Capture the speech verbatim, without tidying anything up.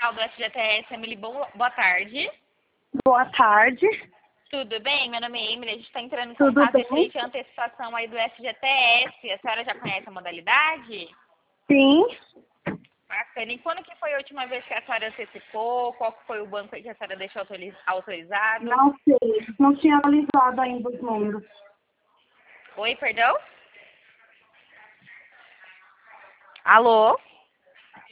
comercial do F G T S. Emily, boa tarde. Boa tarde. Tudo bem? Meu nome é Emily. A gente está entrando em Tudo contato bem? referente à antecipação aí do F G T S. A senhora já conhece a modalidade? Sim. Bacana. E quando que foi a última vez que a senhora antecipou? Qual que foi o banco aí que a senhora deixou autoriz- autorizado? Não sei. Não tinha analisado ainda os números. Oi, perdão? Alô?